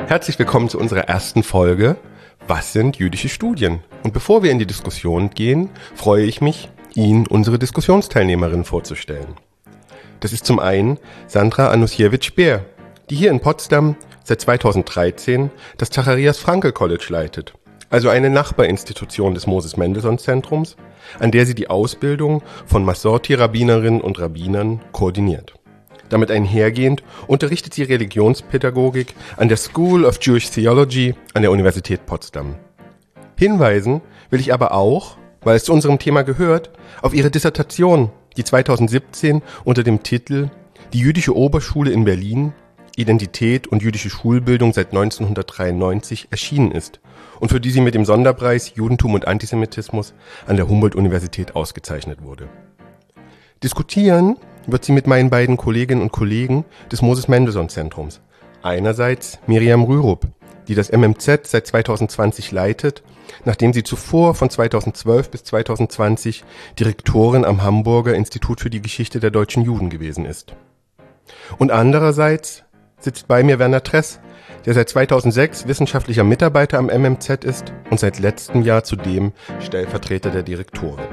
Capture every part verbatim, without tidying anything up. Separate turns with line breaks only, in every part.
Herzlich willkommen zu unserer ersten Folge Was sind jüdische Studien? Und bevor wir in die Diskussion gehen, freue ich mich, Ihnen unsere Diskussionsteilnehmerin vorzustellen. Das ist zum einen Sandra Anusiewicz-Beer, die hier in Potsdam seit zweitausenddreizehn das Zacharias Frankl College leitet, also eine Nachbarinstitution des Moses-Mendelssohn-Zentrums, an der sie die Ausbildung von Masorti-Rabbinerinnen und Rabbinern koordiniert. Damit einhergehend unterrichtet sie Religionspädagogik an der School of Jewish Theology an der Universität Potsdam. Hinweisen will ich aber auch, weil es zu unserem Thema gehört, auf ihre Dissertation, die zweitausendsiebzehn unter dem Titel Die jüdische Oberschule in Berlin, Identität und jüdische Schulbildung seit neunzehnhundertdreiundneunzig erschienen ist und für die sie mit dem Sonderpreis Judentum und Antisemitismus an der Humboldt-Universität ausgezeichnet wurde. Diskutieren wird sie mit meinen beiden Kolleginnen und Kollegen des Moses-Mendelssohn-Zentrums. Einerseits Miriam Rürup, die das M M Z seit zweitausendzwanzig leitet, nachdem sie zuvor von zweitausendzwölf bis zweitausendzwanzig Direktorin am Hamburger Institut für die Geschichte der deutschen Juden gewesen ist. Und andererseits sitzt bei mir Werner Tress, der seit zweitausendsechs wissenschaftlicher Mitarbeiter am M M Z ist und seit letztem Jahr zudem Stellvertreter der Direktorin.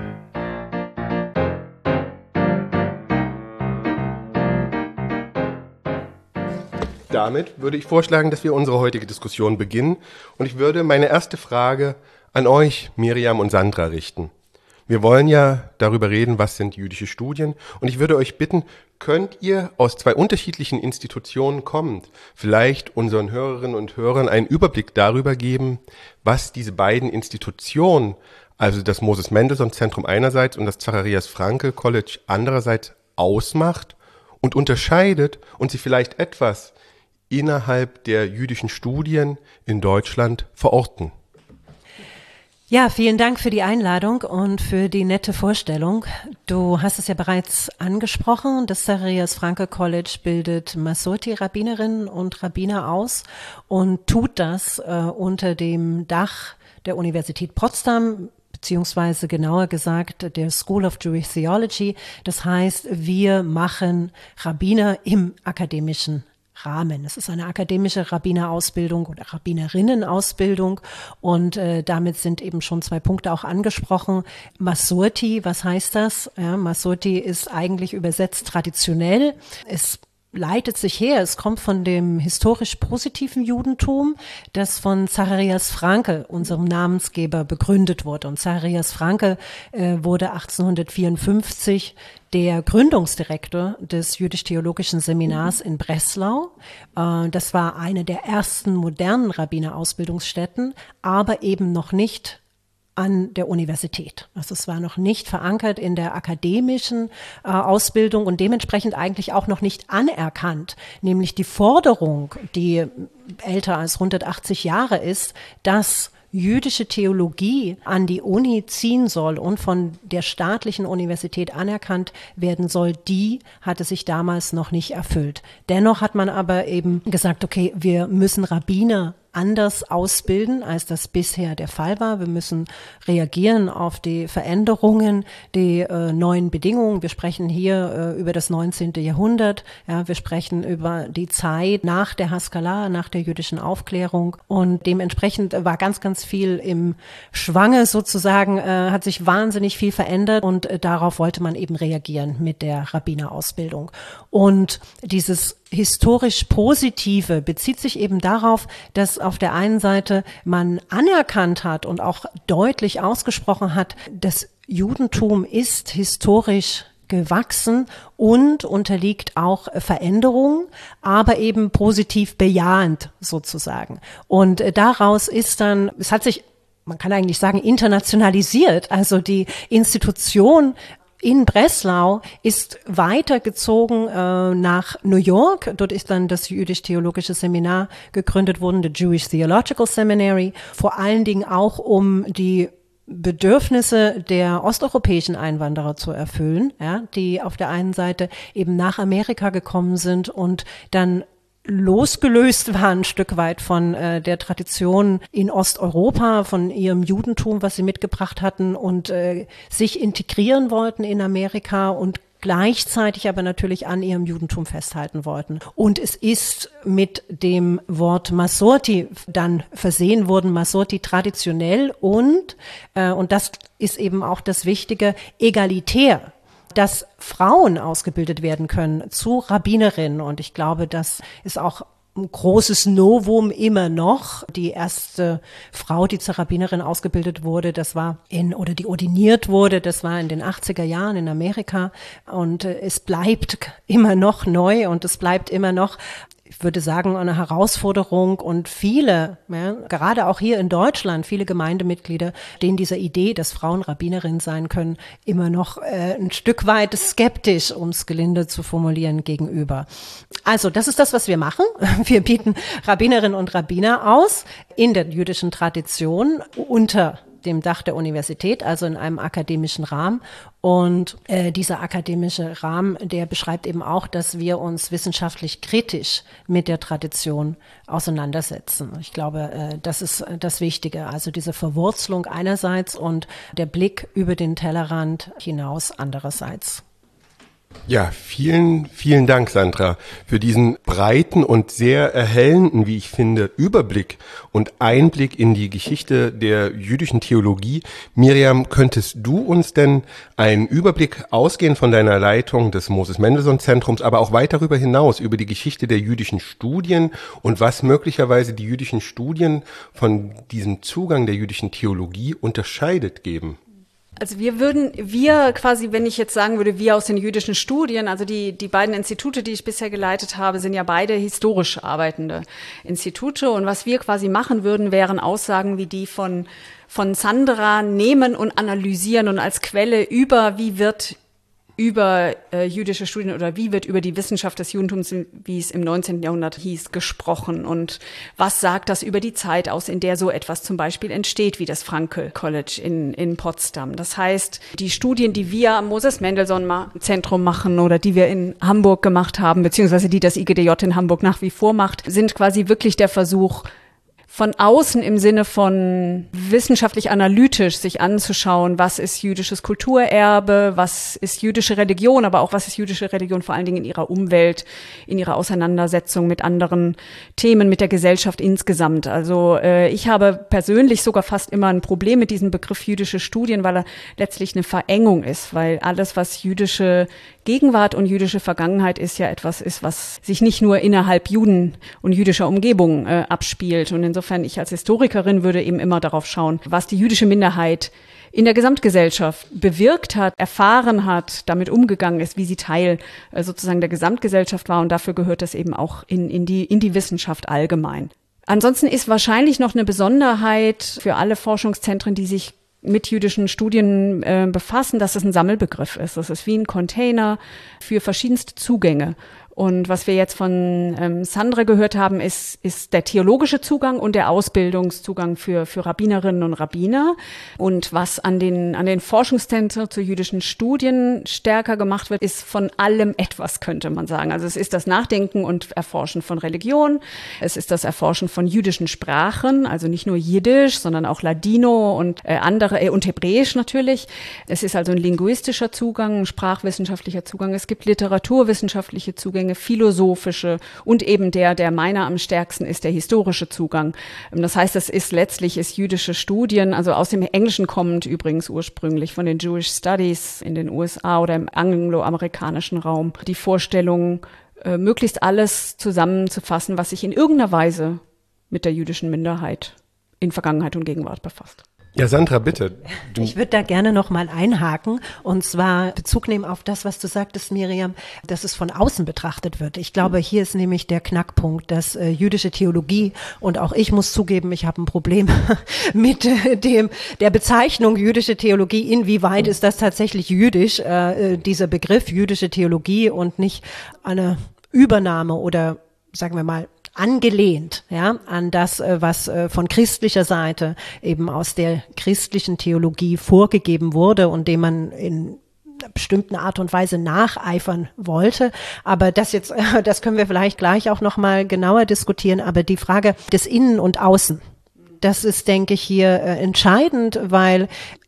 Damit würde ich vorschlagen, dass wir unsere heutige Diskussion beginnen und ich würde meine erste Frage an euch, Miriam und Sandra, richten. Wir wollen ja darüber reden, was sind jüdische Studien, und ich würde euch bitten, könnt ihr aus zwei unterschiedlichen Institutionen kommend vielleicht unseren Hörerinnen und Hörern einen Überblick darüber geben, was diese beiden Institutionen, also das Moses-Mendelssohn-Zentrum einerseits und das Zacharias Frankl College andererseits, ausmacht und unterscheidet und sie vielleicht etwas innerhalb der jüdischen Studien in Deutschland verorten.
Ja, vielen Dank für die Einladung und für die nette Vorstellung. Du hast es ja bereits angesprochen, das Zacharias Frankl College bildet Masorti-Rabbinerinnen und Rabbiner aus und tut das äh, unter dem Dach der Universität Potsdam, beziehungsweise genauer gesagt der School of Jewish Theology. Das heißt, wir machen Rabbiner im akademischen Rahmen. Es ist eine akademische Rabbinerausbildung oder Rabbinerinnenausbildung und äh, damit sind eben schon zwei Punkte auch angesprochen. Masorti, was heißt das? Ja, Masorti ist eigentlich übersetzt traditionell. Es leitet sich her, es kommt von dem historisch positiven Judentum, das von Zacharias Frankl, unserem Namensgeber, begründet wurde. Und Zacharias Frankl äh, wurde achtzehnhundertvierundfünfzig der Gründungsdirektor des Jüdisch-Theologischen Seminars in Breslau. Äh, das war eine der ersten modernen Rabbinerausbildungsstätten, aber eben noch nicht an der Universität. Also es war noch nicht verankert in der akademischen äh, Ausbildung und dementsprechend eigentlich auch noch nicht anerkannt, nämlich die Forderung, die älter als hundertachtzig Jahre ist, dass jüdische Theologie an die Uni ziehen soll und von der staatlichen Universität anerkannt werden soll, die hatte sich damals noch nicht erfüllt. Dennoch hat man aber eben gesagt, okay, wir müssen Rabbiner anders ausbilden, als das bisher der Fall war. Wir müssen reagieren auf die Veränderungen, die äh, neuen Bedingungen. Wir sprechen hier äh, über das neunzehnte Jahrhundert. Ja, wir sprechen über die Zeit nach der Haskalah, nach der jüdischen Aufklärung. Und dementsprechend war ganz, ganz viel im Schwange sozusagen, äh, hat sich wahnsinnig viel verändert und äh, darauf wollte man eben reagieren mit der Rabbinerausbildung. Und dieses historisch Positive bezieht sich eben darauf, dass auf der einen Seite man anerkannt hat und auch deutlich ausgesprochen hat, das Judentum ist historisch gewachsen und unterliegt auch Veränderungen, aber eben positiv bejahend sozusagen. Und daraus ist dann, es hat sich, man kann eigentlich sagen, internationalisiert, also die Institution in Breslau ist weitergezogen äh, nach New York. Dort ist dann das Jüdisch-Theologische Seminar gegründet worden, the Jewish Theological Seminary, vor allen Dingen auch um die Bedürfnisse der osteuropäischen Einwanderer zu erfüllen, ja, die auf der einen Seite eben nach Amerika gekommen sind und dann losgelöst war ein Stück weit von äh, der Tradition in Osteuropa, von ihrem Judentum, was sie mitgebracht hatten und äh, sich integrieren wollten in Amerika und gleichzeitig aber natürlich an ihrem Judentum festhalten wollten. Und es ist mit dem Wort Masorti dann versehen worden, Masorti traditionell und, äh, und das ist eben auch das Wichtige, egalitär, dass Frauen ausgebildet werden können zu Rabbinerinnen. Und ich glaube, das ist auch ein großes Novum immer noch. Die erste Frau, die zur Rabbinerin ausgebildet wurde, das war in, oder die ordiniert wurde, das war in den achtziger Jahren in Amerika. Und äh, es bleibt immer noch neu und es bleibt immer noch, ich würde sagen, eine Herausforderung und viele, ja, gerade auch hier in Deutschland, viele Gemeindemitglieder stehen dieser Idee, dass Frauen Rabbinerinnen sein können, immer noch äh, ein Stück weit skeptisch, um es gelinde zu formulieren, gegenüber. Also das ist das, was wir machen. Wir bieten Rabbinerinnen und Rabbiner aus in der jüdischen Tradition unter dem Dach der Universität, also in einem akademischen Rahmen. Und äh, dieser akademische Rahmen, der beschreibt eben auch, dass wir uns wissenschaftlich kritisch mit der Tradition auseinandersetzen. Ich glaube, äh, das ist das Wichtige. Also diese Verwurzelung einerseits und der Blick über den Tellerrand hinaus andererseits.
Ja, vielen, vielen Dank, Sandra, für diesen breiten und sehr erhellenden, wie ich finde, Überblick und Einblick in die Geschichte der jüdischen Theologie. Miriam, könntest du uns denn einen Überblick ausgehend von deiner Leitung des Moses-Mendelssohn-Zentrums, aber auch weit darüber hinaus über die Geschichte der jüdischen Studien und was möglicherweise die jüdischen Studien von diesem Zugang der jüdischen Theologie unterscheidet, geben?
Also wir würden, wir quasi, wenn ich jetzt sagen würde, wir aus den jüdischen Studien, also die die beiden Institute, die ich bisher geleitet habe, sind ja beide historisch arbeitende Institute. Und was wir quasi machen würden, wären Aussagen wie die von von Sandra nehmen und analysieren und als Quelle über, wie wird über äh, jüdische Studien oder wie wird über die Wissenschaft des Judentums, wie es im neunzehnten Jahrhundert hieß, gesprochen und was sagt das über die Zeit aus, in der so etwas zum Beispiel entsteht, wie das Francke College in, in Potsdam. Das heißt, die Studien, die wir am Moses-Mendelssohn-Zentrum machen oder die wir in Hamburg gemacht haben, beziehungsweise die das I G D J in Hamburg nach wie vor macht, sind quasi wirklich der Versuch, von außen im Sinne von wissenschaftlich-analytisch sich anzuschauen, was ist jüdisches Kulturerbe, was ist jüdische Religion, aber auch was ist jüdische Religion vor allen Dingen in ihrer Umwelt, in ihrer Auseinandersetzung mit anderen Themen, mit der Gesellschaft insgesamt. Also äh, ich habe persönlich sogar fast immer ein Problem mit diesem Begriff jüdische Studien, weil er letztlich eine Verengung ist, weil alles, was jüdische Gegenwart und jüdische Vergangenheit ist, ja etwas ist, was sich nicht nur innerhalb Juden und jüdischer Umgebung äh, abspielt. Und insofern ich als Historikerin würde eben immer darauf schauen, was die jüdische Minderheit in der Gesamtgesellschaft bewirkt hat, erfahren hat, damit umgegangen ist, wie sie Teil äh, sozusagen der Gesamtgesellschaft war. Und dafür gehört das eben auch in, in die, in die Wissenschaft allgemein. Ansonsten ist wahrscheinlich noch eine Besonderheit für alle Forschungszentren, die sich mit jüdischen Studien äh, befassen, dass es ein Sammelbegriff ist. Das ist wie ein Container für verschiedenste Zugänge. Und was wir jetzt von ähm, Sandra gehört haben, ist, ist der theologische Zugang und der Ausbildungszugang für, für Rabbinerinnen und Rabbiner. Und was an den, an den Forschungszentren zu jüdischen Studien stärker gemacht wird, ist von allem etwas, könnte man sagen. Also es ist das Nachdenken und Erforschen von Religion. Es ist das Erforschen von jüdischen Sprachen, also nicht nur Jiddisch, sondern auch Ladino und äh, andere, äh, und Hebräisch natürlich. Es ist also ein linguistischer Zugang, ein sprachwissenschaftlicher Zugang. Es gibt literaturwissenschaftliche Zugänge, philosophische und eben der, der meiner am stärksten ist, der historische Zugang. Das heißt, es ist letztlich, ist jüdische Studien, also aus dem Englischen kommend übrigens ursprünglich von den Jewish Studies in den U S A oder im angloamerikanischen Raum, die Vorstellung, äh, möglichst alles zusammenzufassen, was sich in irgendeiner Weise mit der jüdischen Minderheit in Vergangenheit und Gegenwart befasst.
Ja, Sandra, bitte. Du
Ich würde da gerne noch mal einhaken und zwar Bezug nehmen auf das, was du sagtest, Miriam, dass es von außen betrachtet wird. Ich glaube, hier ist nämlich der Knackpunkt, dass äh, jüdische Theologie, und auch ich muss zugeben, ich habe ein Problem mit äh, dem der Bezeichnung jüdische Theologie. Inwieweit ist das tatsächlich jüdisch, äh, dieser Begriff jüdische Theologie und nicht eine Übernahme oder, sagen wir mal, angelehnt, ja, an das, was von christlicher Seite eben aus der christlichen Theologie vorgegeben wurde und dem man in einer bestimmten Art und Weise nacheifern wollte. Aber das jetzt, das können wir vielleicht gleich auch noch mal genauer diskutieren. Aber die Frage des Innen und Außen, das ist, denke ich, hier äh, entscheidend, weil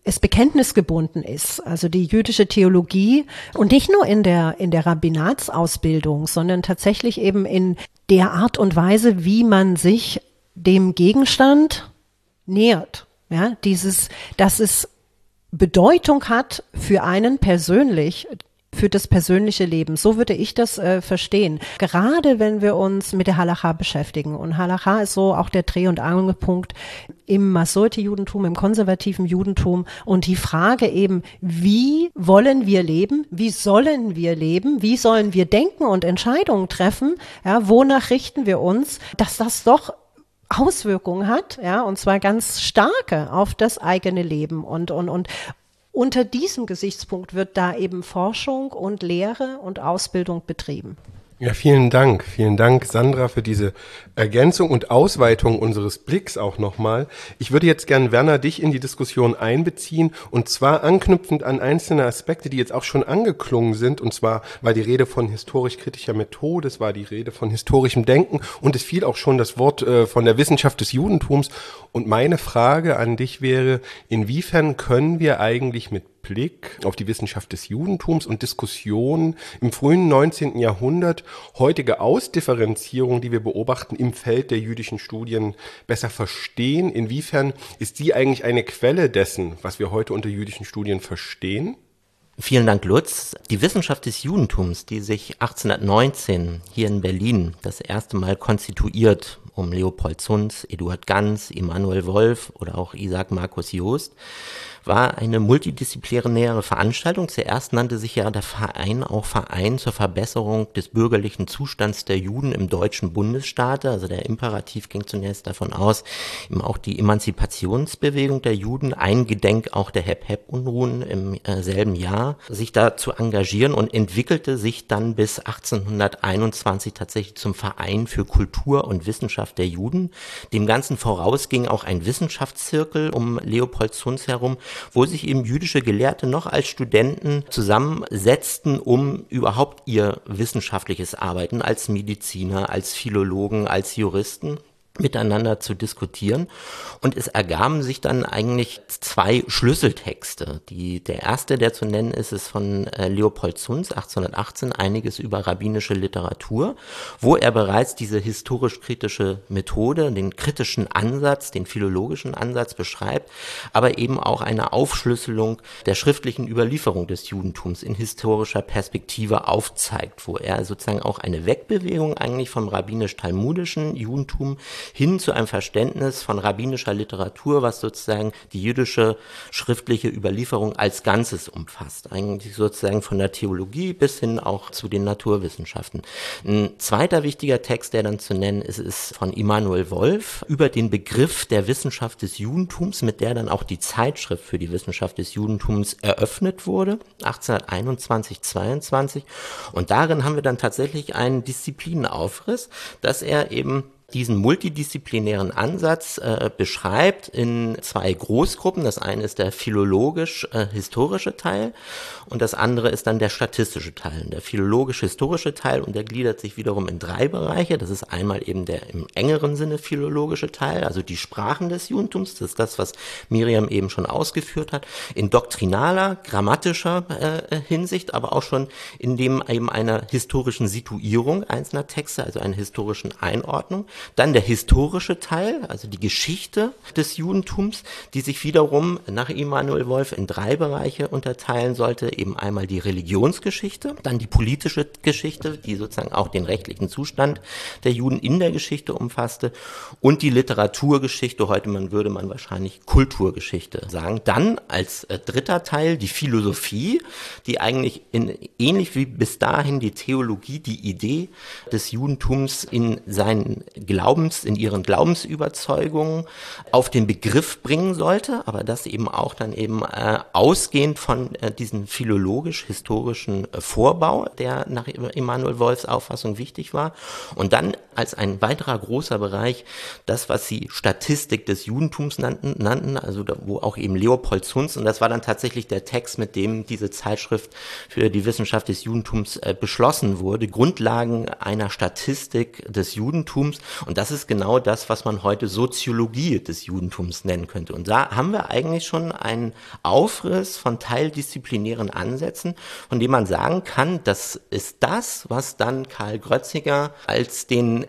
es bekenntnisgebunden ist, also die jüdische Theologie und nicht nur in der, in der Rabbinatsausbildung, sondern tatsächlich eben in der Art und Weise, wie man sich dem Gegenstand nähert. Ja, dieses, dass es Bedeutung hat für einen persönlich, für das persönliche Leben. So würde ich das äh, verstehen. Gerade wenn wir uns mit der Halacha beschäftigen. Und Halacha ist so auch der Dreh- und Angelpunkt im Masorti-Judentum, im konservativen Judentum. Und die Frage eben, wie wollen wir leben? Wie sollen wir leben? Wie sollen wir denken und Entscheidungen treffen? Ja, wonach richten wir uns? Dass das doch Auswirkungen hat, ja, und zwar ganz starke auf das eigene Leben. Und, und, und unter diesem Gesichtspunkt wird da eben Forschung und Lehre und Ausbildung betrieben.
Ja, vielen Dank. Vielen Dank, Sandra, für diese Ergänzung und Ausweitung unseres Blicks auch nochmal. Ich würde jetzt gern, Werner, dich in die Diskussion einbeziehen und zwar anknüpfend an einzelne Aspekte, die jetzt auch schon angeklungen sind. Und zwar war die Rede von historisch-kritischer Methode, es war die Rede von historischem Denken und es fiel auch schon das Wort äh, von der Wissenschaft des Judentums. Und meine Frage an dich wäre, inwiefern können wir eigentlich mit Blick auf die Wissenschaft des Judentums und Diskussionen im frühen neunzehnten Jahrhundert heutige Ausdifferenzierung, die wir beobachten, im Feld der jüdischen Studien besser verstehen? Inwiefern ist sie eigentlich eine Quelle dessen, was wir heute unter jüdischen Studien verstehen?
Vielen Dank, Lutz. Die Wissenschaft des Judentums, die sich achtzehnhundertneunzehn hier in Berlin das erste Mal konstituiert, um Leopold Zunz, Eduard Ganz, Emanuel Wolf oder auch Isaac Markus Jost, war eine multidisziplinäre Veranstaltung. Zuerst nannte sich ja der Verein auch Verein zur Verbesserung des bürgerlichen Zustands der Juden im deutschen Bundesstaat. Also der Imperativ ging zunächst davon aus, eben auch die Emanzipationsbewegung der Juden, eingedenk auch der Hep-Hep-Unruhen im äh, selben Jahr, sich da zu engagieren und entwickelte sich dann bis achtzehnhunderteinundzwanzig tatsächlich zum Verein für Kultur und Wissenschaft der Juden. Dem Ganzen voraus ging auch ein Wissenschaftszirkel um Leopold Zunz herum, wo sich eben jüdische Gelehrte noch als Studenten zusammensetzten, um überhaupt ihr wissenschaftliches Arbeiten als Mediziner, als Philologen, als Juristen miteinander zu diskutieren. Und es ergaben sich dann eigentlich zwei Schlüsseltexte. Die, der erste, der zu nennen ist, ist von äh, Leopold Zunz, achtzehnhundertachtzehn, einiges über rabbinische Literatur, wo er bereits diese historisch-kritische Methode, den kritischen Ansatz, den philologischen Ansatz beschreibt, aber eben auch eine Aufschlüsselung der schriftlichen Überlieferung des Judentums in historischer Perspektive aufzeigt, wo er sozusagen auch eine Wegbewegung eigentlich vom rabbinisch-talmudischen Judentum hin zu einem Verständnis von rabbinischer Literatur, was sozusagen die jüdische schriftliche Überlieferung als Ganzes umfasst. Eigentlich sozusagen von der Theologie bis hin auch zu den Naturwissenschaften. Ein zweiter wichtiger Text, der dann zu nennen ist, ist von Emanuel Wolf über den Begriff der Wissenschaft des Judentums, mit der dann auch die Zeitschrift für die Wissenschaft des Judentums eröffnet wurde, achtzehnhunderteinundzwanzig, zweiundzwanzig. Und darin haben wir dann tatsächlich einen Disziplinaufriss, dass er eben diesen multidisziplinären Ansatz äh, beschreibt in zwei Großgruppen. Das eine ist der philologisch-historische Teil und das andere ist dann der statistische Teil. Der philologisch-historische Teil untergliedert sich wiederum in drei Bereiche. Das ist einmal eben der im engeren Sinne philologische Teil, also die Sprachen des Judentums. Das ist das, was Miriam eben schon ausgeführt hat. In doktrinaler, grammatischer äh, Hinsicht, aber auch schon in dem eben einer historischen Situierung einzelner Texte, also einer historischen Einordnung. Dann der historische Teil, also die Geschichte des Judentums, die sich wiederum nach Emanuel Wolf in drei Bereiche unterteilen sollte. Eben einmal die Religionsgeschichte, dann die politische Geschichte, die sozusagen auch den rechtlichen Zustand der Juden in der Geschichte umfasste, und die Literaturgeschichte, heute man würde man wahrscheinlich Kulturgeschichte sagen. Dann als äh, dritter Teil die Philosophie, die eigentlich in, ähnlich wie bis dahin die Theologie, die Idee des Judentums in seinen Glaubens, in ihren Glaubensüberzeugungen auf den Begriff bringen sollte, aber das eben auch dann eben äh, ausgehend von äh, diesem philologisch-historischen äh, Vorbau, der nach Emanuel Wolfs Auffassung wichtig war. Und dann als ein weiterer großer Bereich das, was sie Statistik des Judentums nannten, nannten also da, wo auch eben Leopold Zunz, und das war dann tatsächlich der Text, mit dem diese Zeitschrift für die Wissenschaft des Judentums äh, beschlossen wurde, Grundlagen einer Statistik des Judentums. Und das ist genau das, was man heute Soziologie des Judentums nennen könnte. Und da haben wir eigentlich schon einen Aufriss von teildisziplinären Ansätzen, von dem man sagen kann, das ist das, was dann Karl Grötzinger als den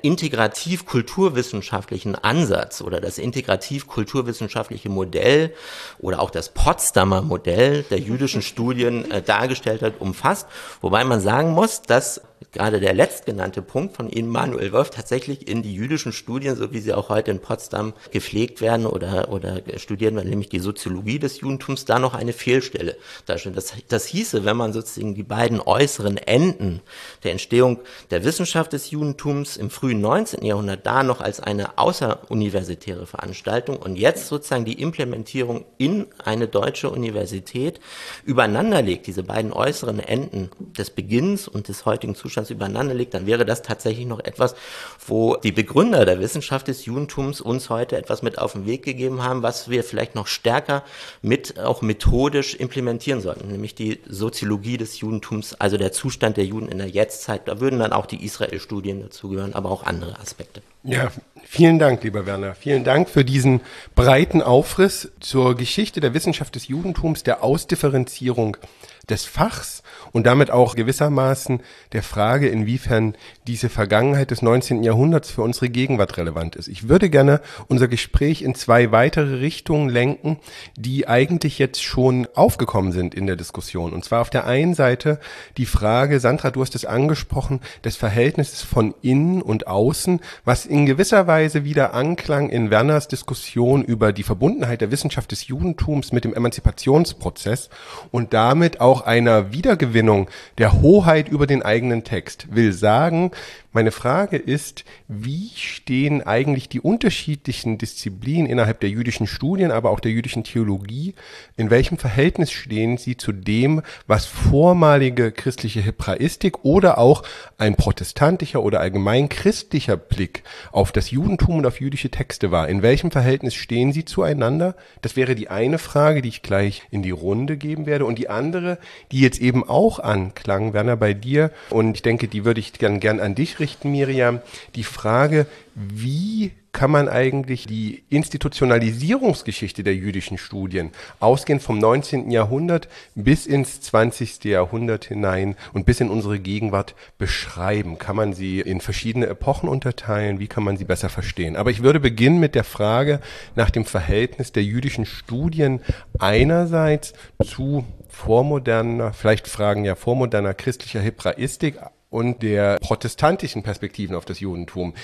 integrativ-kulturwissenschaftlichen Ansatz oder das integrativ-kulturwissenschaftliche Modell oder auch das Potsdamer Modell der jüdischen Studien äh, dargestellt hat, umfasst. Wobei man sagen muss, dass gerade der letztgenannte Punkt von Immanuel Wolf tatsächlich in die jüdischen Studien, so wie sie auch heute in Potsdam gepflegt werden oder, oder studiert werden, nämlich die Soziologie des Judentums, da noch eine Fehlstelle darstellt. Das, das hieße, wenn man sozusagen die beiden äußeren Enden der Entstehung der Wissenschaft des Judentums im frühen neunzehnten Jahrhundert da noch als eine außeruniversitäre Veranstaltung und jetzt sozusagen die Implementierung in eine deutsche Universität übereinander legt, diese beiden äußeren Enden des Beginns und des heutigen Zustands übereinander legt, dann wäre das tatsächlich noch etwas, wo die Begründer der Wissenschaft des Judentums uns heute etwas mit auf den Weg gegeben haben, was wir vielleicht noch stärker mit auch methodisch implementieren sollten, nämlich die Soziologie des Judentums, also der Zustand der Juden in der Jetztzeit. Da würden dann auch die Israel-Studien dazugehören, aber auch andere Aspekte.
Ja, vielen Dank, lieber Werner. Vielen Dank für diesen breiten Aufriss zur Geschichte der Wissenschaft des Judentums, der Ausdifferenzierung des Fachs und damit auch gewissermaßen der Frage, inwiefern diese Vergangenheit des neunzehnten Jahrhunderts für unsere Gegenwart relevant ist. Ich würde gerne unser Gespräch in zwei weitere Richtungen lenken, die eigentlich jetzt schon aufgekommen sind in der Diskussion. Und zwar auf der einen Seite die Frage, Sandra, du hast es angesprochen, des Verhältnisses von innen und außen, was in gewisser Weise wieder anklang in Werners Diskussion über die Verbundenheit der Wissenschaft des Judentums mit dem Emanzipationsprozess und damit auch einer Wiedergewinnung der Hoheit über den eigenen Text. Will sagen, meine Frage ist, wie stehen eigentlich die unterschiedlichen Disziplinen innerhalb der jüdischen Studien, aber auch der jüdischen Theologie, in welchem Verhältnis stehen sie zu dem, was vormalige christliche Hebraistik oder auch ein protestantischer oder allgemein christlicher Blick auf das Judentum und auf jüdische Texte war? In welchem Verhältnis stehen sie zueinander? Das wäre die eine Frage, die ich gleich in die Runde geben werde. Und die andere, die jetzt eben auch anklang, Werner, bei dir, und ich denke, die würde ich gern, gern an dich richten, Miriam, die Frage, wie kann man eigentlich die Institutionalisierungsgeschichte der jüdischen Studien, ausgehend vom neunzehnten Jahrhundert bis ins zwanzigste Jahrhundert hinein und bis in unsere Gegenwart beschreiben? Kann man sie in verschiedene Epochen unterteilen? Wie kann man sie besser verstehen? Aber ich würde beginnen mit der Frage nach dem Verhältnis der jüdischen Studien einerseits zu vormoderner, vielleicht Fragen ja vormoderner christlicher Hebraistik und der protestantischen Perspektiven auf das Judentum.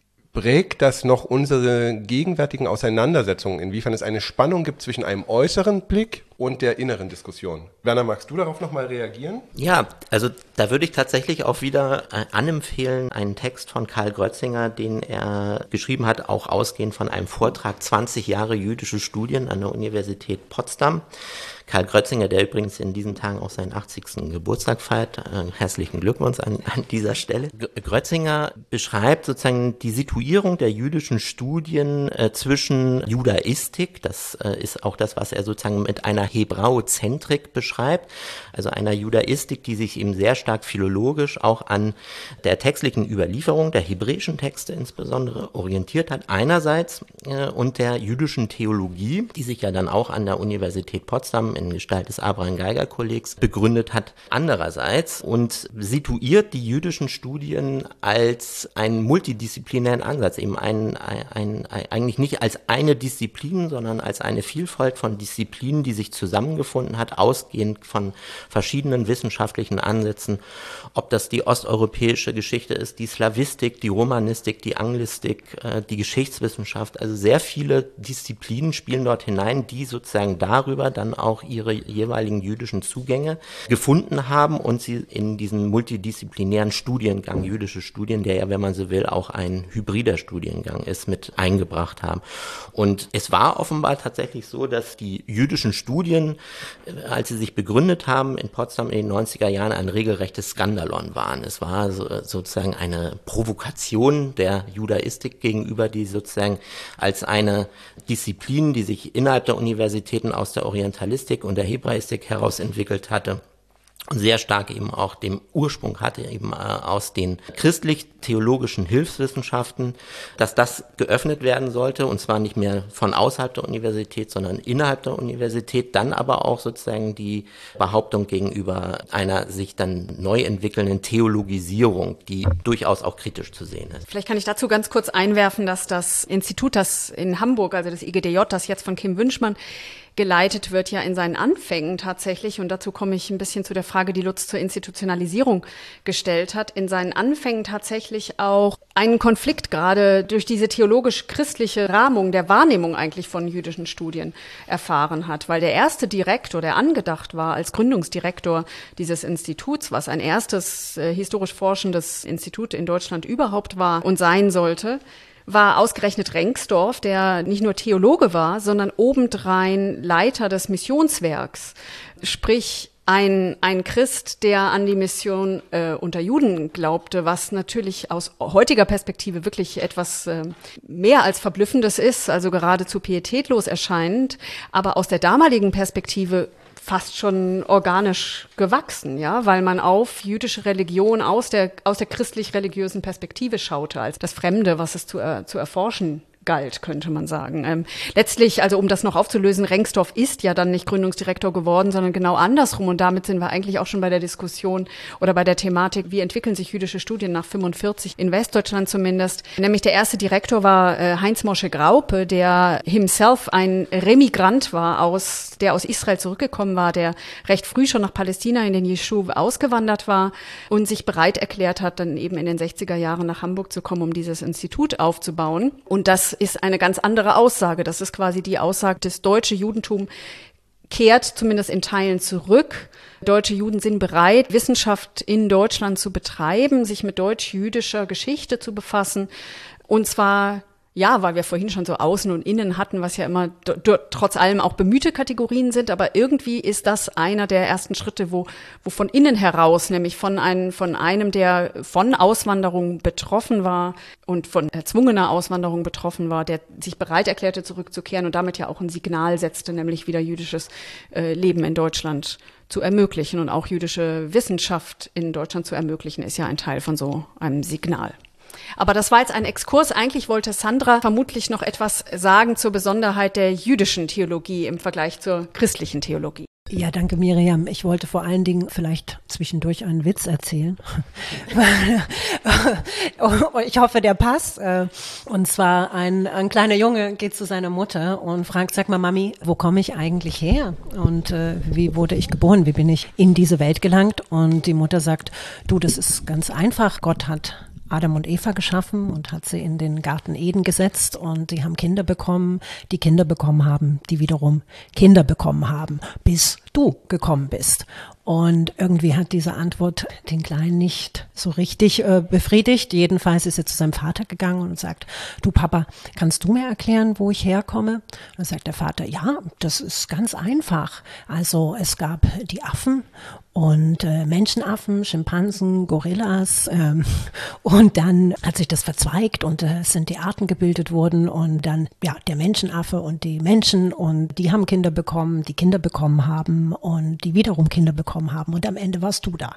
Prägt das noch unsere gegenwärtigen Auseinandersetzungen, inwiefern es eine Spannung gibt zwischen einem äußeren Blick und der inneren Diskussion? Werner, magst du darauf nochmal reagieren?
Ja, also da würde ich tatsächlich auch wieder äh, anempfehlen, einen Text von Karl Grötzinger, den er geschrieben hat, auch ausgehend von einem Vortrag zwanzig Jahre jüdische Studien an der Universität Potsdam. Karl Grötzinger, der übrigens in diesen Tagen auch seinen achtzigsten Geburtstag feiert. Äh, herzlichen Glückwunsch an, an dieser Stelle. G- Grötzinger beschreibt sozusagen die Situierung der jüdischen Studien äh, zwischen Judaistik, das äh, ist auch das, was er sozusagen mit einer Hebraozentrik beschreibt, also einer Judaistik, die sich eben sehr stark philologisch auch an der textlichen Überlieferung der hebräischen Texte insbesondere orientiert hat, einerseits, äh, und der jüdischen Theologie, die sich ja dann auch an der Universität Potsdam in Gestalt des Abraham-Geiger-Kollegs begründet hat, andererseits, und situiert die jüdischen Studien als einen multidisziplinären Ansatz, eben einen, ein, ein, eigentlich nicht als eine Disziplin, sondern als eine Vielfalt von Disziplinen, die sich zusammengefunden hat, ausgehend von verschiedenen wissenschaftlichen Ansätzen, ob das die osteuropäische Geschichte ist, die Slawistik, die Romanistik, die Anglistik, äh, die Geschichtswissenschaft, also sehr viele Disziplinen spielen dort hinein, die sozusagen darüber dann auch ihre jeweiligen jüdischen Zugänge gefunden haben und sie in diesen multidisziplinären Studiengang, jüdische Studien, der ja, wenn man so will, auch ein hybrider Studiengang ist, mit eingebracht haben. Und es war offenbar tatsächlich so, dass die jüdischen Studien, als sie sich begründet haben in Potsdam in den neunziger Jahren, ein regelrechtes Skandalon waren. Es war so, sozusagen eine Provokation der Judaistik gegenüber, die sozusagen als eine Disziplin, die sich innerhalb der Universitäten aus der Orientalistik und der Hebraistik heraus entwickelt hatte, und sehr stark eben auch dem Ursprung hatte, eben äh, aus den christlich-theologischen Hilfswissenschaften, dass das geöffnet werden sollte, und zwar nicht mehr von außerhalb der Universität, sondern innerhalb der Universität, dann aber auch sozusagen die Behauptung gegenüber einer sich dann neu entwickelnden Theologisierung, die durchaus auch kritisch zu sehen ist.
Vielleicht kann ich dazu ganz kurz einwerfen, dass das Institut, das in Hamburg, also das I G D J, das jetzt von Kim Wünschmann geleitet wird, ja in seinen Anfängen tatsächlich, und dazu komme ich ein bisschen zu der Frage, die Lutz zur Institutionalisierung gestellt hat, in seinen Anfängen tatsächlich auch einen Konflikt gerade durch diese theologisch-christliche Rahmung der Wahrnehmung eigentlich von jüdischen Studien erfahren hat, weil der erste Direktor, der angedacht war als Gründungsdirektor dieses Instituts, was ein erstes äh, historisch forschendes Institut in Deutschland überhaupt war und sein sollte, war ausgerechnet Rengsdorf, der nicht nur Theologe war, sondern obendrein Leiter des Missionswerks. Sprich, ein, ein Christ, der an die Mission äh, unter Juden glaubte, was natürlich aus heutiger Perspektive wirklich etwas äh, mehr als Verblüffendes ist, also geradezu pietätlos erscheinend, aber aus der damaligen Perspektive fast schon organisch gewachsen, ja, weil man auf jüdische Religion aus der, aus der christlich-religiösen Perspektive schaute, als das Fremde, was es zu, äh, zu erforschen galt, könnte man sagen. Ähm, letztlich, also um das noch aufzulösen, Rengsdorf ist ja dann nicht Gründungsdirektor geworden, sondern genau andersrum. Und damit sind wir eigentlich auch schon bei der Diskussion oder bei der Thematik, wie entwickeln sich jüdische Studien nach fünfundvierzig, in Westdeutschland zumindest. Nämlich der erste Direktor war äh, Heinz-Mosche Graupe, der himself ein Remigrant war, aus, der aus Israel zurückgekommen war, der recht früh schon nach Palästina in den Jeschuv ausgewandert war und sich bereit erklärt hat, dann eben in den sechziger Jahren nach Hamburg zu kommen, um dieses Institut aufzubauen. Und das ist eine ganz andere Aussage. Das ist quasi die Aussage, das deutsche Judentum kehrt zumindest in Teilen zurück. Deutsche Juden sind bereit, Wissenschaft in Deutschland zu betreiben, sich mit deutsch-jüdischer Geschichte zu befassen. Und zwar, ja, weil wir vorhin schon so Außen und Innen hatten, was ja immer d- d- trotz allem auch bemühte Kategorien sind, aber irgendwie ist das einer der ersten Schritte, wo, wo von innen heraus, nämlich von einem, von einem, der von Auswanderung betroffen war und von erzwungener Auswanderung betroffen war, der sich bereit erklärte, zurückzukehren und damit ja auch ein Signal setzte, nämlich wieder jüdisches äh, Leben in Deutschland zu ermöglichen und auch jüdische Wissenschaft in Deutschland zu ermöglichen, ist ja ein Teil von so einem Signal. Aber das war jetzt ein Exkurs. Eigentlich wollte Sandra vermutlich noch etwas sagen zur Besonderheit der jüdischen Theologie im Vergleich zur christlichen Theologie.
Ja, danke Miriam. Ich wollte vor allen Dingen vielleicht zwischendurch einen Witz erzählen. Ich hoffe, der passt. Und zwar ein, ein kleiner Junge geht zu seiner Mutter und fragt, sag mal Mami, wo komme ich eigentlich her? Und äh, wie wurde ich geboren? Wie bin ich in diese Welt gelangt? Und die Mutter sagt, du, das ist ganz einfach. Gott hat Adam und Eva geschaffen und hat sie in den Garten Eden gesetzt und die haben Kinder bekommen, die Kinder bekommen haben, die wiederum Kinder bekommen haben, bis du gekommen bist. Und irgendwie hat diese Antwort den Kleinen nicht so richtig äh, befriedigt. Jedenfalls ist er zu seinem Vater gegangen und sagt, du Papa, kannst du mir erklären, wo ich herkomme? Dann sagt der Vater, ja, das ist ganz einfach. Also es gab die Affen und äh, Menschenaffen, Schimpansen, Gorillas ähm, und dann hat sich das verzweigt und äh, es sind die Arten gebildet worden und dann ja der Menschenaffe und die Menschen und die haben Kinder bekommen, die Kinder bekommen haben und die wiederum Kinder bekommen haben und am Ende warst du da.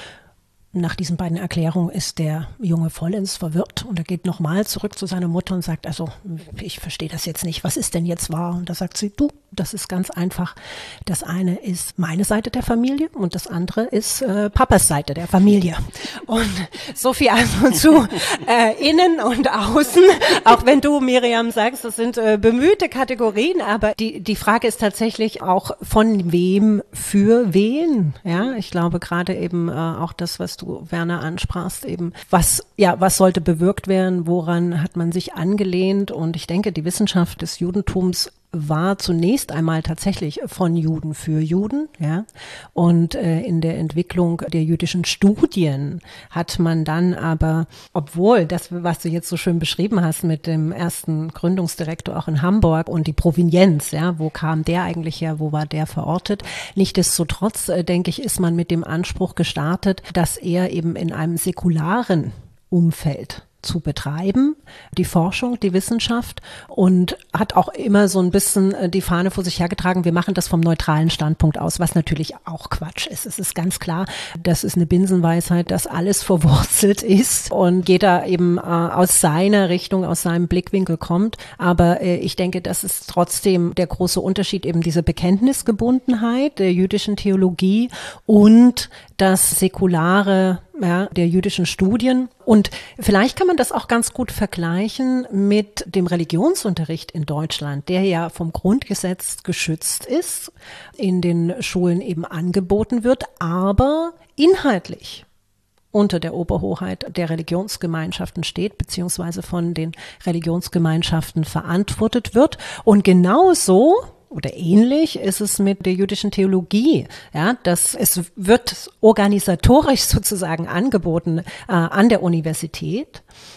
Nach diesen beiden Erklärungen ist der Junge vollends verwirrt und er geht nochmal zurück zu seiner Mutter und sagt, also ich verstehe das jetzt nicht, was ist denn jetzt wahr? Und da sagt sie, du, das ist ganz einfach. Das eine ist meine Seite der Familie und das andere ist äh, Papas Seite der Familie. Und so viel also zu äh, innen und außen, auch wenn du, Miriam, sagst, das sind äh, bemühte Kategorien, aber die, die Frage ist tatsächlich auch, von wem für wen? Ja, ich glaube gerade eben äh, auch das, was du du, Werner, ansprachst, eben, was, ja, was sollte bewirkt werden, woran hat man sich angelehnt? Und ich denke, die Wissenschaft des Judentums war zunächst einmal tatsächlich von Juden für Juden, ja. Und äh, in der Entwicklung der jüdischen Studien hat man dann aber, obwohl das, was du jetzt so schön beschrieben hast mit dem ersten Gründungsdirektor auch in Hamburg und die Provenienz, ja, wo kam der eigentlich her, wo war der verortet? Nichtsdestotrotz, äh, denke ich, ist man mit dem Anspruch gestartet, dass er eben in einem säkularen Umfeld zu betreiben, die Forschung, die Wissenschaft, und hat auch immer so ein bisschen die Fahne vor sich hergetragen, wir machen das vom neutralen Standpunkt aus, was natürlich auch Quatsch ist. Es ist ganz klar, das ist eine Binsenweisheit, dass alles verwurzelt ist und jeder eben äh, aus seiner Richtung, aus seinem Blickwinkel kommt. Aber äh, ich denke, das ist trotzdem der große Unterschied, eben diese Bekenntnisgebundenheit der jüdischen Theologie und das säkulare, ja, der jüdischen Studien. Und vielleicht kann man das auch ganz gut vergleichen mit dem Religionsunterricht in Deutschland, der ja vom Grundgesetz geschützt ist, in den Schulen eben angeboten wird, aber inhaltlich unter der Oberhoheit der Religionsgemeinschaften steht, beziehungsweise von den Religionsgemeinschaften verantwortet wird. Und genauso oder ähnlich ist es mit der jüdischen Theologie, ja, dass es wird organisatorisch sozusagen angeboten äh, an der Universität,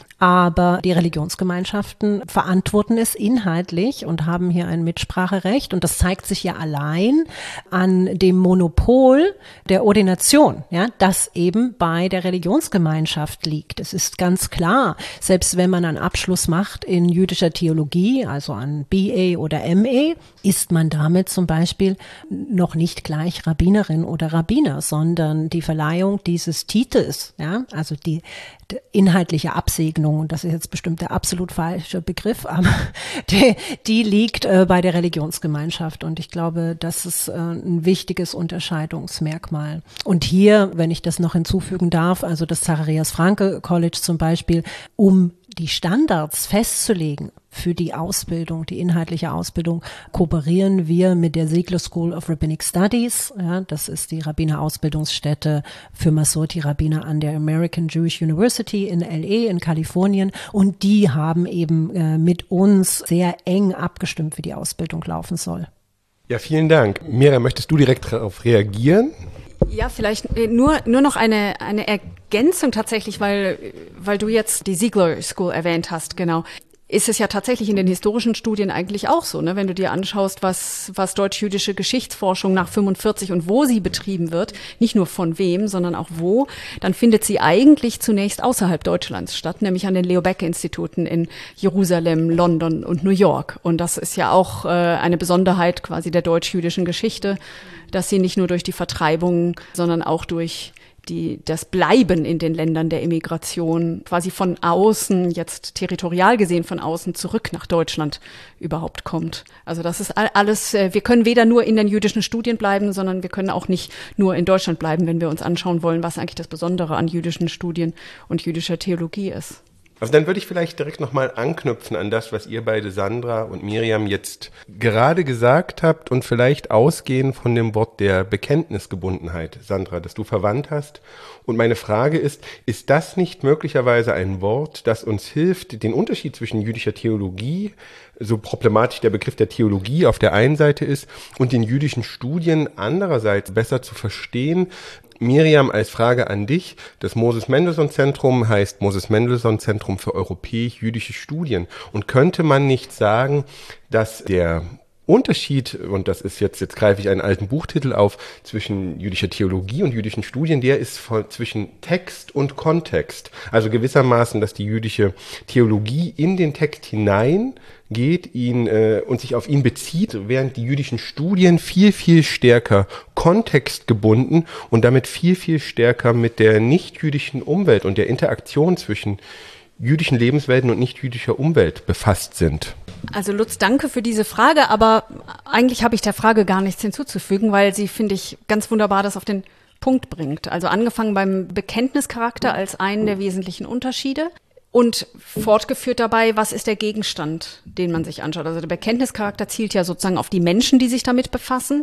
aber die Religionsgemeinschaften verantworten es inhaltlich und haben hier ein Mitspracherecht, und das zeigt sich ja allein an dem Monopol der Ordination, ja, das eben bei der Religionsgemeinschaft liegt. Es ist ganz klar, selbst wenn man einen Abschluss macht in jüdischer Theologie, also an B A oder M A, ist man damit zum Beispiel noch nicht gleich Rabbinerin oder Rabbiner, sondern die Verleihung dieses Titels, ja, also die, die inhaltliche Absegnung, und das ist jetzt bestimmt der absolut falsche Begriff, aber die, die liegt äh, bei der Religionsgemeinschaft, und ich glaube, das ist äh, ein wichtiges Unterscheidungsmerkmal. Und hier, wenn ich das noch hinzufügen darf, also das Zacharias Franke College zum Beispiel, um die Standards festzulegen für die Ausbildung, die inhaltliche Ausbildung, kooperieren wir mit der Ziegler School of Rabbinic Studies. Ja, das ist die Rabbiner-Ausbildungsstätte für Masorti-Rabbiner an der American Jewish University in L A in Kalifornien. Und die haben eben äh, mit uns sehr eng abgestimmt, wie die Ausbildung laufen soll.
Ja, vielen Dank. Mira, möchtest du direkt darauf reagieren?
Ja, vielleicht nur, nur noch eine, eine Ergänzung tatsächlich, weil, weil du jetzt die Ziegler School erwähnt hast, genau. Ist es ja tatsächlich in den historischen Studien eigentlich auch so, ne? Wenn du dir anschaust, was, was deutsch-jüdische Geschichtsforschung nach fünfundvierzig und wo sie betrieben wird, nicht nur von wem, sondern auch wo, dann findet sie eigentlich zunächst außerhalb Deutschlands statt, nämlich an den Leo Baecker-Instituten in Jerusalem, London und New York. Und das ist ja auch äh, eine Besonderheit quasi der deutsch-jüdischen Geschichte, dass sie nicht nur durch die Vertreibung, sondern auch durch die, das Bleiben in den Ländern der Immigration quasi von außen, jetzt territorial gesehen von außen, zurück nach Deutschland überhaupt kommt. Also das ist alles, wir können weder nur in den jüdischen Studien bleiben, sondern wir können auch nicht nur in Deutschland bleiben, wenn wir uns anschauen wollen, was eigentlich das Besondere an jüdischen Studien und jüdischer Theologie ist.
Also dann würde ich vielleicht direkt nochmal anknüpfen an das, was ihr beide, Sandra und Miriam, jetzt gerade gesagt habt, und vielleicht ausgehen von dem Wort der Bekenntnisgebundenheit, Sandra, das du verwandt hast. Und meine Frage ist, ist das nicht möglicherweise ein Wort, das uns hilft, den Unterschied zwischen jüdischer Theologie, so problematisch der Begriff der Theologie auf der einen Seite ist, und den jüdischen Studien andererseits besser zu verstehen? Miriam, als Frage an dich. Das Moses-Mendelssohn-Zentrum heißt Moses-Mendelssohn-Zentrum für europäisch-jüdische Studien. Und könnte man nicht sagen, dass der Unterschied, und das ist jetzt, jetzt greife ich einen alten Buchtitel auf, zwischen jüdischer Theologie und jüdischen Studien, der ist von, zwischen Text und Kontext. Also gewissermaßen, dass die jüdische Theologie in den Text hinein geht, ihn äh, und sich auf ihn bezieht, während die jüdischen Studien viel, viel stärker kontextgebunden und damit viel, viel stärker mit der nicht-jüdischen Umwelt und der Interaktion zwischen jüdischen Lebenswelten und nicht-jüdischer Umwelt befasst sind.
Also Lutz, danke für diese Frage, aber eigentlich habe ich der Frage gar nichts hinzuzufügen, weil sie, finde ich, ganz wunderbar das auf den Punkt bringt. Also angefangen beim Bekenntnischarakter als einen der wesentlichen Unterschiede und fortgeführt dabei, was ist der Gegenstand, den man sich anschaut. Also der Bekenntnischarakter zielt ja sozusagen auf die Menschen, die sich damit befassen,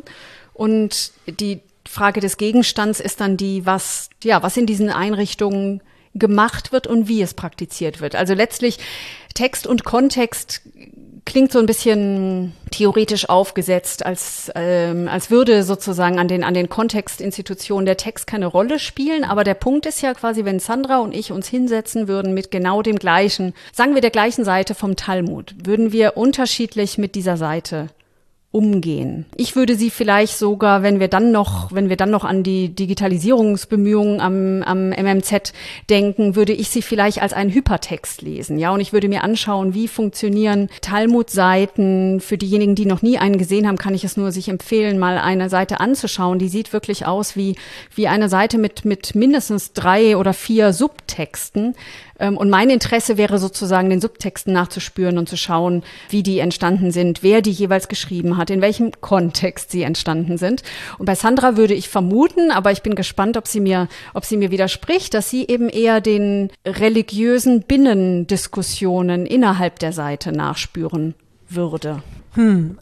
und die Frage des Gegenstands ist dann die, was, ja, was in diesen Einrichtungen gemacht wird und wie es praktiziert wird. Also letztlich Text und Kontext klingt so ein bisschen theoretisch aufgesetzt, als ähm, als würde sozusagen an den an den Kontextinstitutionen der Text keine Rolle spielen. Aber der Punkt ist ja quasi, wenn Sandra und ich uns hinsetzen würden mit genau dem gleichen, sagen wir der gleichen Seite vom Talmud, würden wir unterschiedlich mit dieser Seite umgehen. Ich würde sie vielleicht sogar, wenn wir dann noch, wenn wir dann noch an die Digitalisierungsbemühungen am, am M M Z denken, würde ich sie vielleicht als einen Hypertext lesen, ja. Und ich würde mir anschauen, wie funktionieren Talmud-Seiten. Für diejenigen, die noch nie einen gesehen haben, kann ich es nur sich empfehlen, mal eine Seite anzuschauen. Die sieht wirklich aus wie, wie eine Seite mit, mit mindestens drei oder vier Subtexten. Und mein Interesse wäre sozusagen, den Subtexten nachzuspüren und zu schauen, wie die entstanden sind, wer die jeweils geschrieben hat, in welchem Kontext sie entstanden sind. Und bei Sandra würde ich vermuten, aber ich bin gespannt, ob sie mir, ob sie mir widerspricht, dass sie eben eher den religiösen Binnendiskussionen innerhalb der Seite nachspüren würde.
Hm.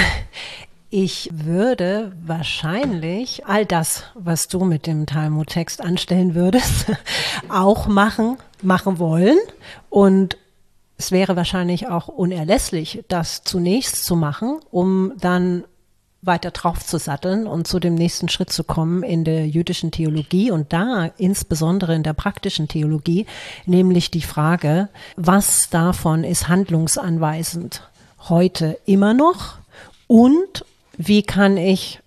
Ich würde wahrscheinlich all das, was du mit dem Talmud-Text anstellen würdest, auch machen, machen wollen. Und es wäre wahrscheinlich auch unerlässlich, das zunächst zu machen, um dann weiter drauf zu satteln und zu dem nächsten Schritt zu kommen in der jüdischen Theologie und da insbesondere in der praktischen Theologie, nämlich die Frage, was davon ist handlungsanweisend heute immer noch und wie kann ich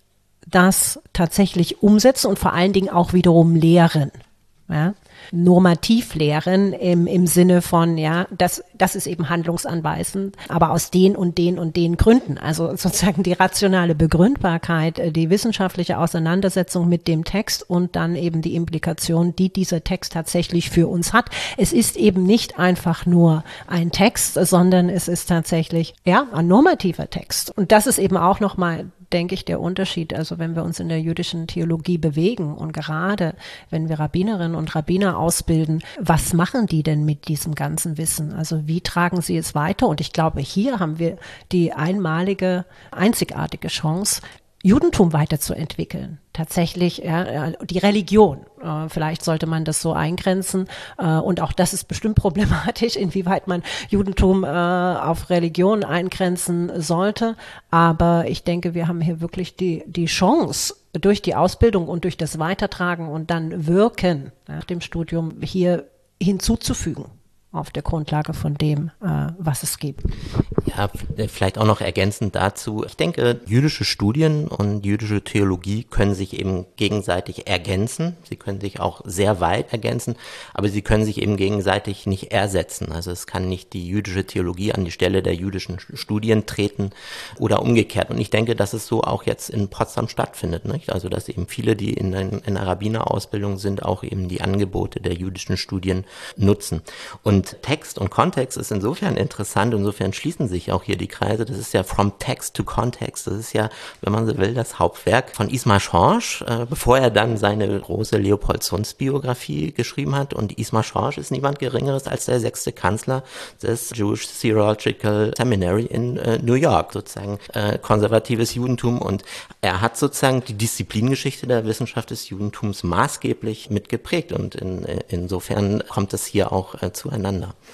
das tatsächlich umsetzen und vor allen Dingen auch wiederum lehren, ja? Normativ lehren im, im Sinne von, ja, das, das ist eben handlungsanweisend, aber aus den und den und den Gründen. Also sozusagen die rationale Begründbarkeit, die wissenschaftliche Auseinandersetzung mit dem Text und dann eben die Implikation, die dieser Text tatsächlich für uns hat. Es ist eben nicht einfach nur ein Text, sondern es ist tatsächlich, ja, ein normativer Text. Und das ist eben auch nochmal, denke ich, der Unterschied. Also wenn wir uns in der jüdischen Theologie bewegen und gerade wenn wir Rabbinerinnen und Rabbiner ausbilden, was machen die denn mit diesem ganzen Wissen? Also wie tragen sie es weiter? Und ich glaube, hier haben wir die einmalige, einzigartige Chance, Judentum weiterzuentwickeln. Tatsächlich ja, die Religion. Äh, vielleicht sollte man das so eingrenzen. Äh, und auch das ist bestimmt problematisch, inwieweit man Judentum äh, auf Religion eingrenzen sollte. Aber ich denke, wir haben hier wirklich die, die Chance, durch die Ausbildung und durch das Weitertragen und dann Wirken nach dem Studium hier hinzuzufügen. Auf der Grundlage von dem, äh, was es gibt.
Ja, vielleicht auch noch ergänzend dazu. Ich denke, jüdische Studien und jüdische Theologie können sich eben gegenseitig ergänzen. Sie können sich auch sehr weit ergänzen, aber sie können sich eben gegenseitig nicht ersetzen. Also es kann nicht die jüdische Theologie an die Stelle der jüdischen Studien treten oder umgekehrt. Und ich denke, dass es so auch jetzt in Potsdam stattfindet, nicht? Also dass eben viele, die in, in einer Rabbinerausbildung sind, auch eben die Angebote der jüdischen Studien nutzen. Und Und Text und Kontext ist insofern interessant, insofern schließen sich auch hier die Kreise. Das ist ja From Text to Context. Das ist ja, wenn man so will, das Hauptwerk von Ismar Schorsch, äh, bevor er dann seine große Leopold-Zunz-Biografie geschrieben hat. Und Ismar Schorsch ist niemand Geringeres als der sechste Kanzler des Jewish Theological Seminary in äh, New York, sozusagen äh, konservatives Judentum. Und er hat sozusagen die Disziplingeschichte der Wissenschaft des Judentums maßgeblich mitgeprägt. Und in, äh, insofern kommt es hier auch äh, zueinander.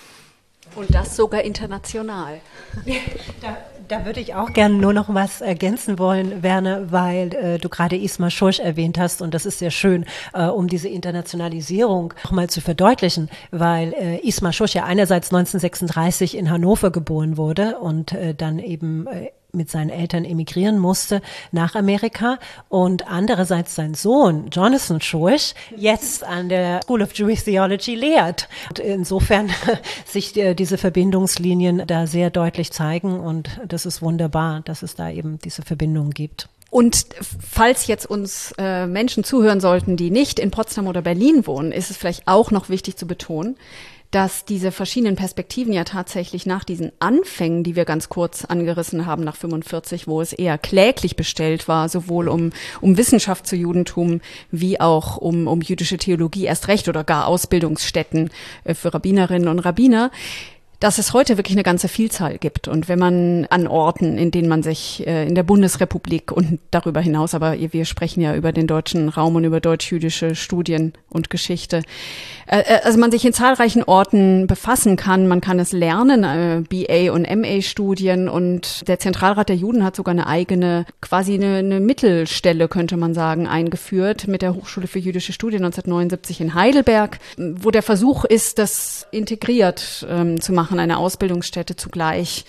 Und das sogar international.
Da, da würde ich auch gerne nur noch was ergänzen wollen, Werner, weil äh, du gerade Ismar Schorsch erwähnt hast und das ist sehr schön, äh, um diese Internationalisierung nochmal zu verdeutlichen, weil äh, Ismar Schorsch ja einerseits neunzehnhundertsechsunddreißig in Hannover geboren wurde und äh, dann eben äh, mit seinen Eltern emigrieren musste nach Amerika und andererseits sein Sohn Jonathan Schorsch jetzt an der School of Jewish Theology lehrt. Und insofern sich die, diese Verbindungslinien da sehr deutlich zeigen und das ist wunderbar, dass es da eben diese Verbindung gibt.
Und falls jetzt uns äh, Menschen zuhören sollten, die nicht in Potsdam oder Berlin wohnen, ist es vielleicht auch noch wichtig zu betonen, dass diese verschiedenen Perspektiven ja tatsächlich nach diesen Anfängen, die wir ganz kurz angerissen haben, nach fünfundvierzig, wo es eher kläglich bestellt war, sowohl um, um Wissenschaft zu Judentum wie auch um, um jüdische Theologie erst recht oder gar Ausbildungsstätten äh, für Rabbinerinnen und Rabbiner, dass es heute wirklich eine ganze Vielzahl gibt. Und wenn man an Orten, in denen man sich äh, in der Bundesrepublik und darüber hinaus, aber wir sprechen ja über den deutschen Raum und über deutsch-jüdische Studien und Geschichte, äh, also man sich in zahlreichen Orten befassen kann, man kann es lernen, äh, B A und M A-Studien und der Zentralrat der Juden hat sogar eine eigene, quasi eine, eine Mittelstelle, könnte man sagen, eingeführt mit der Hochschule für jüdische Studien neunzehnhundertneunundsiebzig in Heidelberg, wo der Versuch ist, das integriert ähm, zu machen, eine Ausbildungsstätte zugleich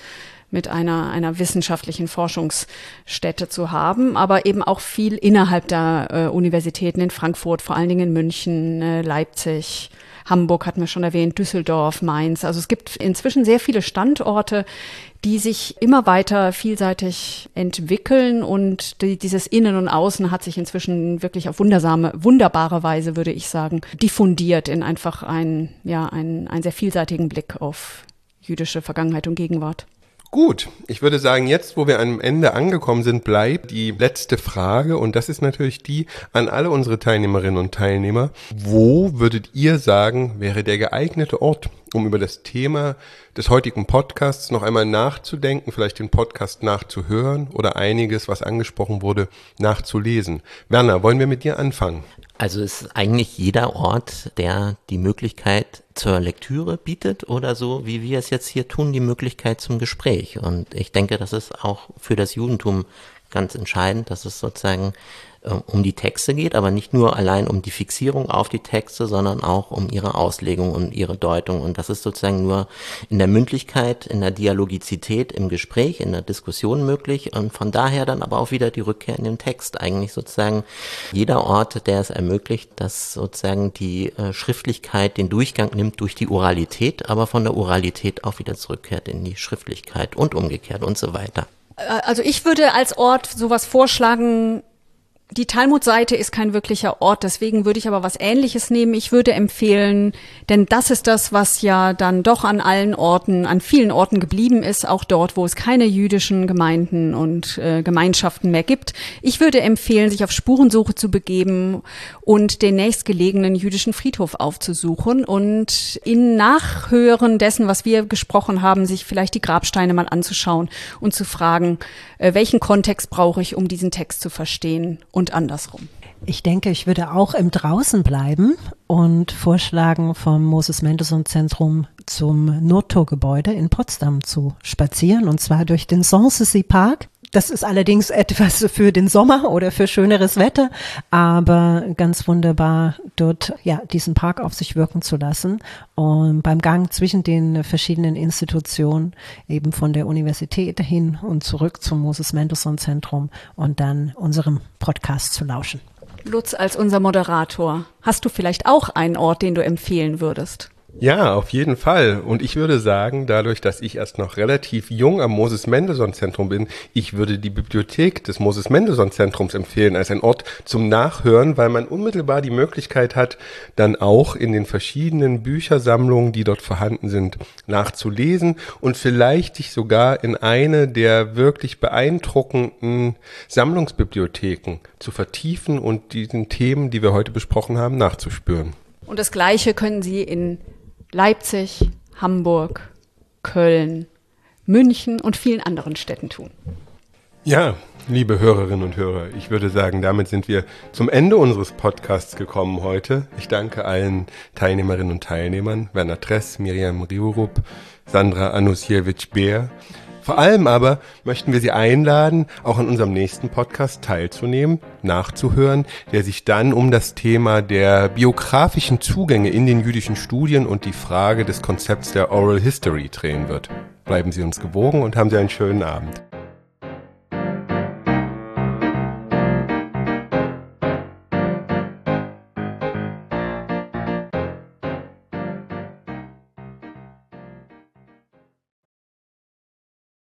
mit einer, einer wissenschaftlichen Forschungsstätte zu haben, aber eben auch viel innerhalb der äh, Universitäten in Frankfurt, vor allen Dingen in München, äh, Leipzig, Hamburg hatten wir schon erwähnt, Düsseldorf, Mainz. Also es gibt inzwischen sehr viele Standorte, die sich immer weiter vielseitig entwickeln und die, dieses Innen und Außen hat sich inzwischen wirklich auf wundersame, wunderbare Weise, würde ich sagen, diffundiert in einfach einen, ja, einen, einen sehr vielseitigen Blick auf jüdische Vergangenheit und Gegenwart.
Gut, ich würde sagen, jetzt, wo wir am Ende angekommen sind, bleibt die letzte Frage und das ist natürlich die an alle unsere Teilnehmerinnen und Teilnehmer. Wo würdet ihr sagen, wäre der geeignete Ort, um über das Thema des heutigen Podcasts noch einmal nachzudenken, vielleicht den Podcast nachzuhören oder einiges, was angesprochen wurde, nachzulesen? Werner, wollen wir mit dir anfangen?
Also ist eigentlich jeder Ort, der die Möglichkeit zur Lektüre bietet oder so, wie wir es jetzt hier tun, die Möglichkeit zum Gespräch. Und ich denke, das ist auch für das Judentum ganz entscheidend, dass es sozusagen äh, um die Texte geht, aber nicht nur allein um die Fixierung auf die Texte, sondern auch um ihre Auslegung und ihre Deutung. Und das ist sozusagen nur in der Mündlichkeit, in der Dialogizität, im Gespräch, in der Diskussion möglich und von daher dann aber auch wieder die Rückkehr in den Text. Eigentlich sozusagen jeder Ort, der es ermöglicht, dass sozusagen die äh, Schriftlichkeit den Durchgang nimmt durch die Oralität, aber von der Oralität auch wieder zurückkehrt in die Schriftlichkeit und umgekehrt und so weiter.
Also ich würde als Ort sowas vorschlagen, die Talmud-Seite ist kein wirklicher Ort, deswegen würde ich aber was Ähnliches nehmen. Ich würde empfehlen, denn das ist das, was ja dann doch an allen Orten, an vielen Orten geblieben ist, auch dort, wo es keine jüdischen Gemeinden und äh, Gemeinschaften mehr gibt. Ich würde empfehlen, sich auf Spurensuche zu begeben und den nächstgelegenen jüdischen Friedhof aufzusuchen und in Nachhören dessen, was wir gesprochen haben, sich vielleicht die Grabsteine mal anzuschauen und zu fragen, äh, welchen Kontext brauche ich, um diesen Text zu verstehen? Und andersrum.
Ich denke, ich würde auch im Draußen bleiben und vorschlagen, vom Moses-Mendelssohn-Zentrum zum Noto-Gebäude in Potsdam zu spazieren, und zwar durch den Sanssouci-Park. Das ist allerdings etwas für den Sommer oder für schöneres Wetter, aber ganz wunderbar, dort ja diesen Park auf sich wirken zu lassen und beim Gang zwischen den verschiedenen Institutionen, eben von der Universität hin und zurück zum Moses-Mendelssohn-Zentrum und dann unserem Podcast zu lauschen.
Lutz, als unser Moderator, hast du vielleicht auch einen Ort, den du empfehlen würdest?
Ja, auf jeden Fall. Und ich würde sagen, dadurch, dass ich erst noch relativ jung am Moses-Mendelssohn-Zentrum bin, ich würde die Bibliothek des Moses-Mendelssohn-Zentrums empfehlen als ein Ort zum Nachhören, weil man unmittelbar die Möglichkeit hat, dann auch in den verschiedenen Büchersammlungen, die dort vorhanden sind, nachzulesen und vielleicht sich sogar in eine der wirklich beeindruckenden Sammlungsbibliotheken zu vertiefen und diesen Themen, die wir heute besprochen haben, nachzuspüren.
Und das Gleiche können Sie in Leipzig, Hamburg, Köln, München und vielen anderen Städten tun.
Ja, liebe Hörerinnen und Hörer, ich würde sagen, damit sind wir zum Ende unseres Podcasts gekommen heute. Ich danke allen Teilnehmerinnen und Teilnehmern, Werner Tress, Miriam Riurup, Sandra Anusiewicz-Beer. Vor allem aber möchten wir Sie einladen, auch an unserem nächsten Podcast teilzunehmen, nachzuhören, der sich dann um das Thema der biografischen Zugänge in den jüdischen Studien und die Frage des Konzepts der Oral History drehen wird. Bleiben Sie uns gewogen und haben Sie einen schönen Abend.